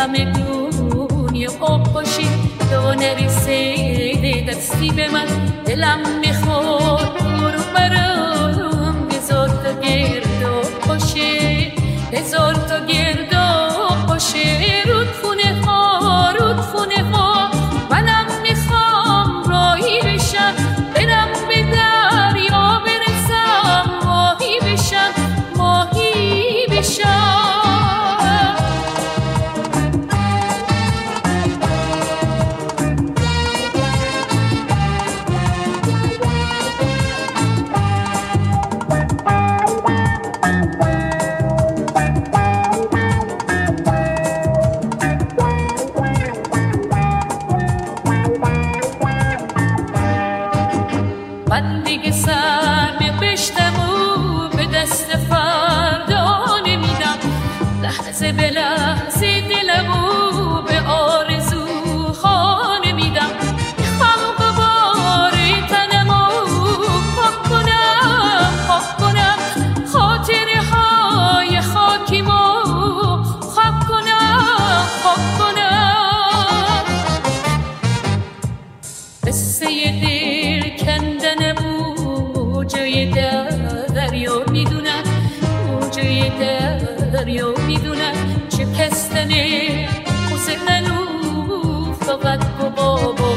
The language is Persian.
همه دنیا آب باشی تا نرسه دستی به من دلم میخواد برو برام هزار تا گرداب باشه هزار تا گرداب باشه رودخونه ها منم میخوام راهی بشم برم به دریا برسم ماهی بشم من دیگه سر بشتم و به دست فردا نمیدم لحظه به لحظه دلمو به آرزوها نمیدم میخوام غبار تنمو پاک کنم خاطره های خاکیمو خاک کنم قصه دل کندن موجه دریا میدونن موجه دریا میدونن شکستن حسن منو فقط با بابا